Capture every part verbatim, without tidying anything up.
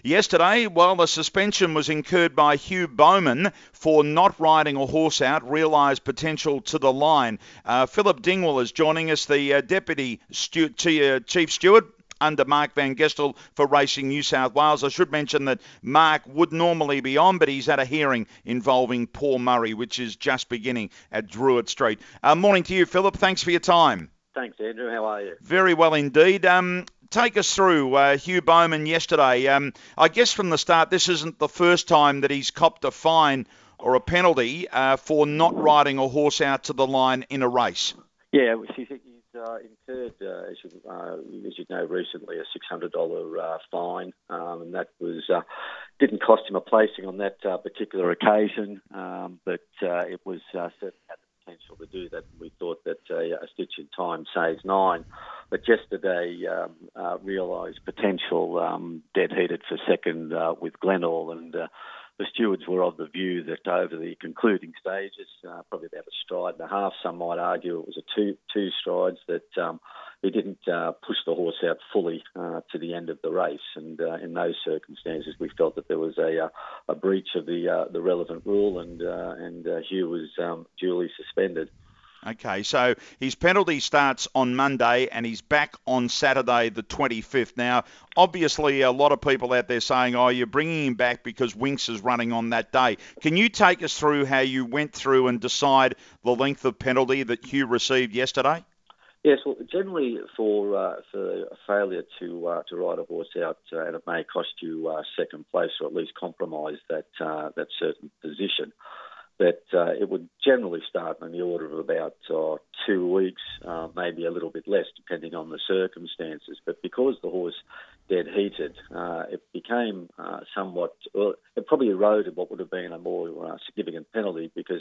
Yesterday, well, the suspension was incurred by Hugh Bowman for not riding a horse out, realised potential to the line. Uh, Philip Dingwall is joining us, the uh, Deputy Stu- Chief Steward under Mark Van Gestel for Racing New South Wales. I should mention that Mark would normally be on, but he's at a hearing involving Paul Murray, which is just beginning at Druitt Street. Uh, morning to you, Philip. Thanks for your time. Thanks, Andrew. How are you? Very well indeed. Um, take us through uh, Hugh Bowman yesterday. Um, I guess from the start, this isn't the first time that he's copped a fine or a penalty uh, for not riding a horse out to the line in a race. Yeah, he's uh, incurred, uh, as, you, uh, as you know, recently a six hundred dollars uh, fine, um, and that was uh, didn't cost him a placing on that uh, particular occasion, um, but uh, it was uh, certainly had the potential to do that. We thought that uh, a stitch in time saves nine. But yesterday um, uh, realised potential um, dead heated for second uh, with Glenall, and uh, the stewards were of the view that over the concluding stages, uh, probably about a stride and a half, some might argue it was a two two strides, that um, he didn't uh, push the horse out fully uh, to the end of the race. And uh, in those circumstances, we felt that there was a, uh, a breach of the uh, the relevant rule, and uh, and uh, Hugh was um, duly suspended. Okay, so his penalty starts on Monday and he's back on Saturday the twenty-fifth. Now, obviously, a lot of people out there saying, oh, you're bringing him back because Winx is running on that day. Can you take us through how you went through and decide the length of penalty that Hugh received yesterday? Yes, well, generally for uh, for a failure to uh, to ride a horse out, uh, and it may cost you uh, second place or at least compromise that uh, that certain position, that uh, it would generally start in the order of about uh, two weeks, uh, maybe a little bit less, depending on the circumstances. But because the horse dead heated, uh, it became uh, somewhat, well, it probably eroded what would have been a more uh, significant penalty, because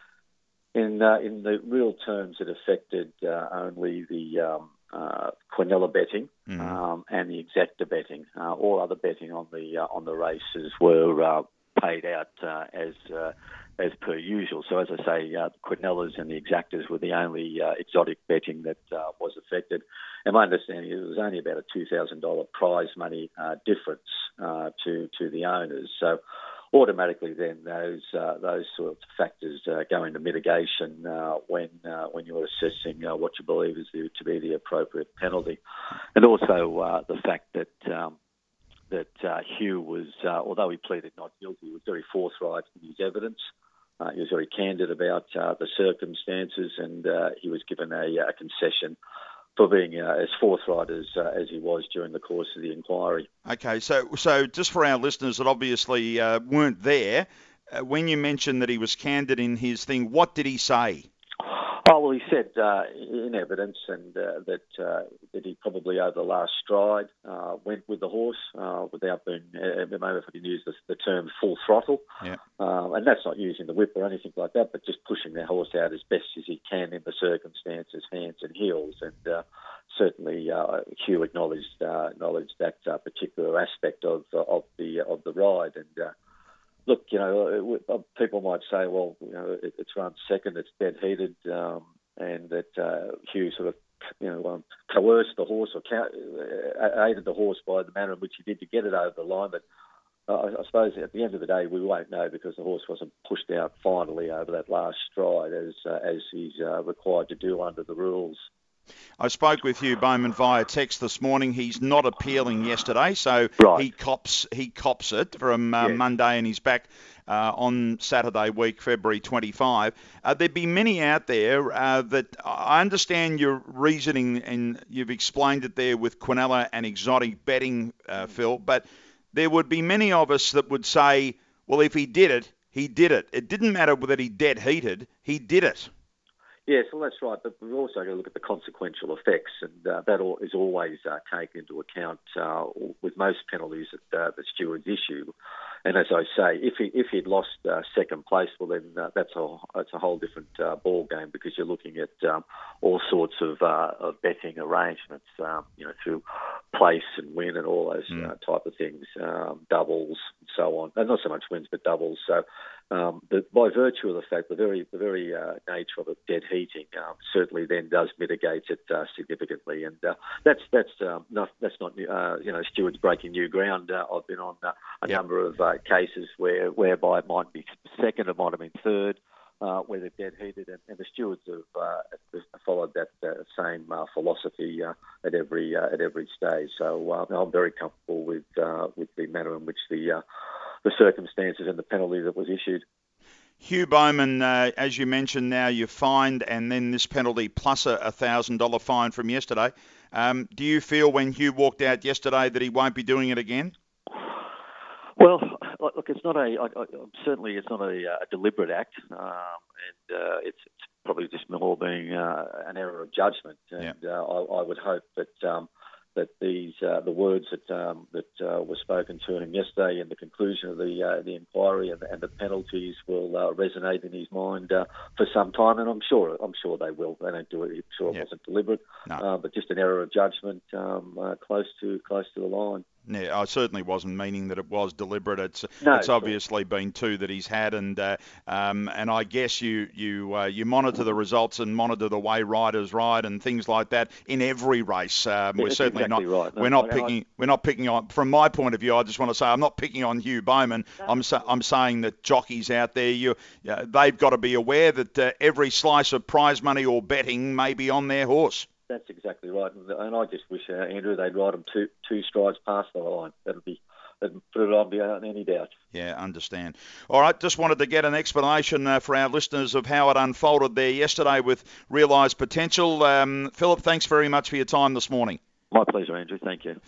in uh, in the real terms it affected uh, only the um, uh, Quinella betting mm. um, and the exacta betting. Uh, all other betting on the uh, on the races were uh, paid out uh, as uh, as per usual. So as I say, uh, Quinellas and the exactas were the only uh, exotic betting that uh, was affected. And my understanding is it was only about a two thousand dollars prize money uh, difference uh, to to the owners. So automatically then those uh, those sorts of factors uh, go into mitigation uh, when uh, when you're assessing uh, what you believe is the, to be the appropriate penalty. And also uh, the fact that um, that uh, Hugh was, uh, although he pleaded not guilty, he was very forthright in his evidence. Uh, he was very candid about uh, the circumstances, and uh, he was given a, a concession for being uh, as forthright as uh, as he was during the course of the inquiry. Okay, so so just for our listeners that obviously uh, weren't there, uh, when you mentioned that he was candid in his thing, what did he say? Oh, well, he said uh, in evidence and uh, that uh, that he probably over the last stride uh, went with the horse uh, without being, uh, maybe if I can use the, the term, full throttle. Yeah. Uh, and that's not using the whip or anything like that, but just pushing the horse out as best as he can in the circumstances, hands and heels. And uh, certainly uh, Hugh acknowledged uh, acknowledged that uh, particular aspect of uh, of the of the ride. And uh, Look, you know, people might say, well, you know, it, it's run second, it's dead heated, um, and that uh, Hugh sort of, you know, um, coerced the horse or ca- uh, aided the horse by the manner in which he did to get it over the line. But uh, I suppose at the end of the day, we won't know, because the horse wasn't pushed out finally over that last stride as uh, as he's uh, required to do under the rules. I spoke with Hugh Bowman via text this morning. He's not appealing yesterday, so right. he cops he cops it from uh, yeah. Monday, and he's back uh, on Saturday week, February twenty-fifth. Uh, there'd be many out there uh, that I understand your reasoning, and you've explained it there with Quinella and exotic betting, uh, Phil, but there would be many of us that would say, well, if he did it, he did it. It didn't matter whether he dead heated, he did it. Yes, well, that's right. But we've also got to look at the consequential effects, and uh, that all, is always uh, taken into account uh, with most penalties that uh, the stewards issue. and as I say, if he if he'd lost uh, second place, well then uh, that's a that's a whole different uh, ball game, because you're looking at um, all sorts of, uh, of betting arrangements, um, you know, through place and win and all those mm. uh, type of things, um, doubles and so on, and not so much wins but doubles. So um, the, by virtue of the fact, the very the very uh, nature of it, dead heating, um, certainly then does mitigate it uh, significantly, and uh, that's that's um, not that's not uh, you know stewards breaking new ground. Uh, I've been on uh, a yep. number of uh, cases where whereby it might be second, it might have been third. Uh, where they're dead heated, and, and the stewards have uh, followed that uh, same uh, philosophy uh, at every uh, at every stage. So uh, I'm very comfortable with uh, with the manner in which the uh, the circumstances and the penalty that was issued. Hugh Bowman, uh, as you mentioned, now you're fined, and then this penalty plus a one thousand dollars fine from yesterday. Um, do you feel when Hugh walked out yesterday that he won't be doing it again? Well, look, it's not a. I, I, certainly, it's not a, a deliberate act, um, and uh, it's, it's probably just more being uh, an error of judgment. And yep. uh, I, I would hope that um, that these uh, the words that um, that uh, were spoken to him yesterday, and the conclusion of the uh, the inquiry and the, and the penalties will uh, resonate in his mind uh, for some time. And I'm sure I'm sure they will. They don't do it. I'm sure it yep. wasn't deliberate, no. uh, but just an error of judgment, um, uh, close to close to the line. Yeah, I certainly wasn't meaning that it was deliberate. It's no, it's obviously sure. been two that he's had, and uh, um, and I guess you you uh, you monitor the results and monitor the way riders ride and things like that in every race. Um, we're That's certainly exactly not right. No, we're not I, picking I, we're not picking on. From my point of view, I just want to say I'm not picking on Hugh Bowman. No. I'm sa- I'm saying that jockeys out there, you uh, they've got to be aware that uh, every slice of prize money or betting may be on their horse. That's exactly right, and, and I just wish, uh, Andrew, they'd ride them two two strides past the line. That'd be, that'd put it on beyond any doubt. Yeah, understand. All right, just wanted to get an explanation uh, for our listeners of how it unfolded there yesterday with Realised Potential. Um, Philip, thanks very much for your time this morning. My pleasure, Andrew. Thank you.